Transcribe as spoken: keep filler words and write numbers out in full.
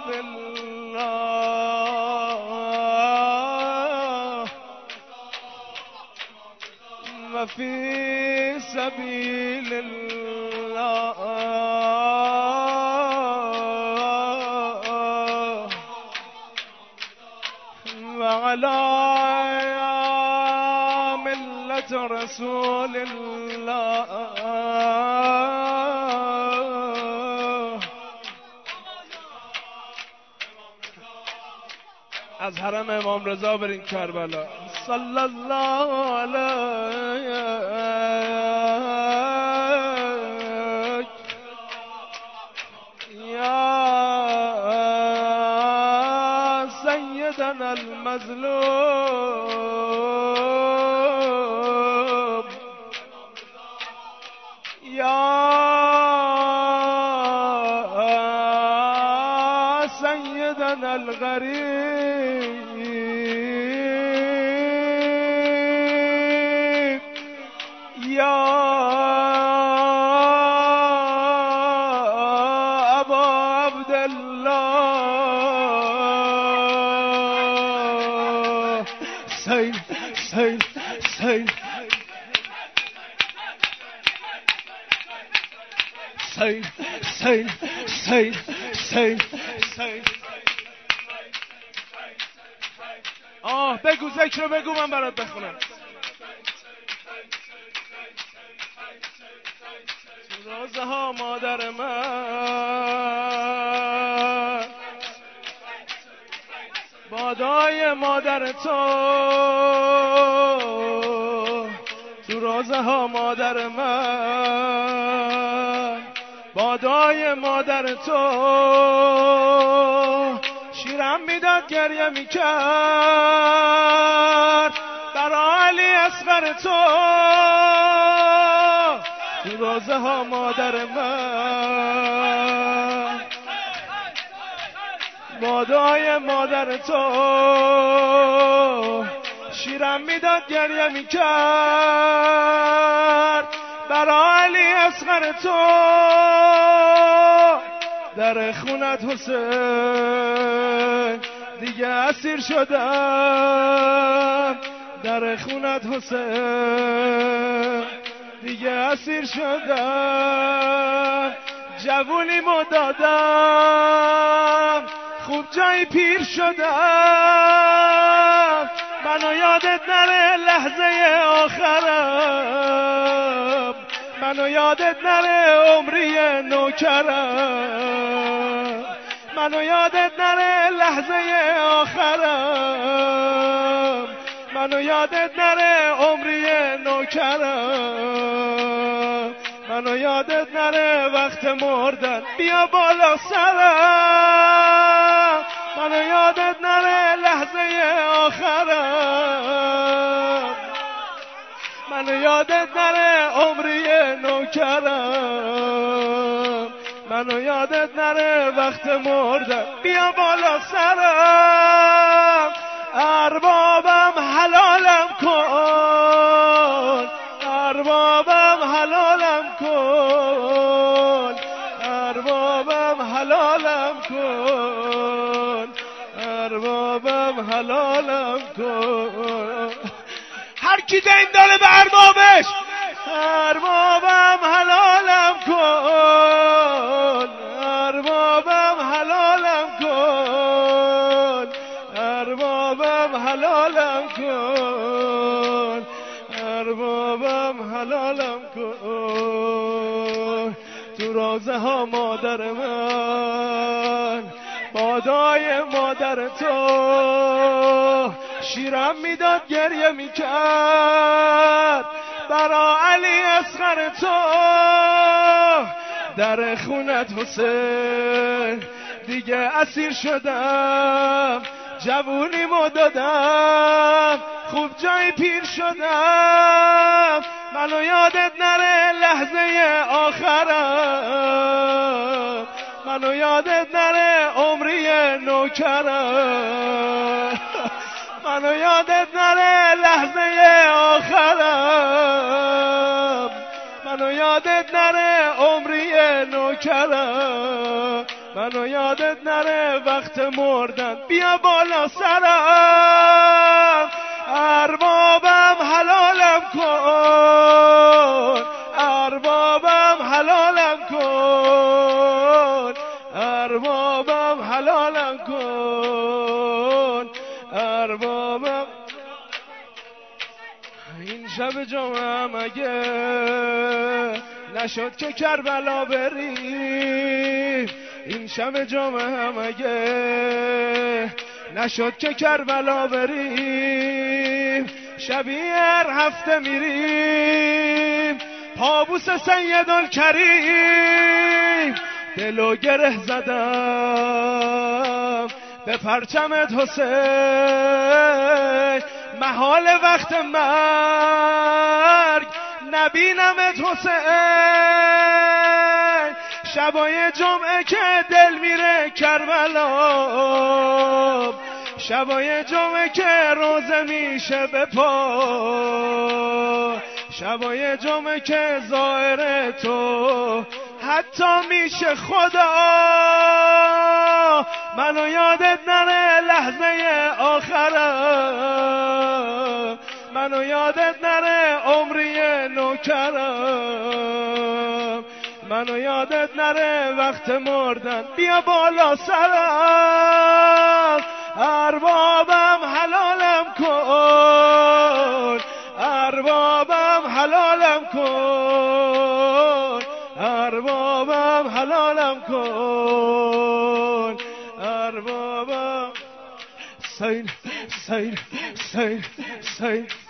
بالله وفي سبيل الله وعلى ملة رسول الله. از حرم امام رضا برین کربلا. صلی الله علیه یا سیدنا المظلوم یا سیدنا الغریب یا ابا عبدالله. سیل سیل سیل سیل سیل سیل سیل سیل. آه بگو ذکر رو بگو من برات بخونم. روزه ها مادر من بادای مادر تو، تو روزه ها مادر من بادای مادر تو، شیرم میداد گریه میکرد برای علی اصغر تو، تو روزه ها مادر من بادای مادر تو، شیرم میداد گریه میکرد برای علی اصغر تو، در خونت حسین دیگه اسیر شدم، در خونت حسین دیگه اسیر شدم، جوونیمو دادم خوب جای پیر شدم، منو یادت نره لحظه آخرم، منو یادت نره عمری نوکرم، منو یادت نره لحظه آخرم، منو یادت نره عمری نوکرم، منو یادت نره وقت مردن بیا بالا سرم، منو یادت نره لحظه آخرم، منو یادت نره عمری نوکرم، منو یادت نره وقت مردن بیا بالا سرم، اربابم حلالم کن، اربابم حلالم کن، اربابم حلالم کن، اربابم حلالم کن. هر کی دین داره به اربابش، اربابم حلالم کن، اربابم حلالم کن، اربابم حلالم کن، اربابم حلالم کن. تو روزه ها مادر من بادای مادر تو، شیرم میداد گریه میکرد برا علی اصغر تو، در خونت حسین دیگه اسیر شدم، جوونیمو دادم خوب جای پیر شدم، منو یادت نره لحظه آخرم، منو یادت نره عمری نوکرم، منو یادت نره لحظه آخرم، منو یادت نره عمری نوکرم، منو یادت نره وقت مردن بیا بالا سرم اربابم حلالم کن اربابم حلالم کن اربابم حلالم کن اربابم این شب جمعه اگه نشد که کربلا بریم این شب جمعه اگه نشد که کربلا بریم شبیه هر هفته میریم پابوس سیدالکریم دلو گره زدم به پرچمت حسین محال وقت مرگ نبینمت حسین شبای جمعه که دل میره کربلا شبای جمعه که روزه میشه به پا شبای جمعه که ظاهر تو حتی میشه خدا منو یادت نره لحظه آخرم منو یادت نره عمری نوکرم منو یادت نره وقت مردن بیا بالا سرم اربابم حلالم کن اربابم حلالم کن اربابم حلالم کن اربابم سین سین سین سین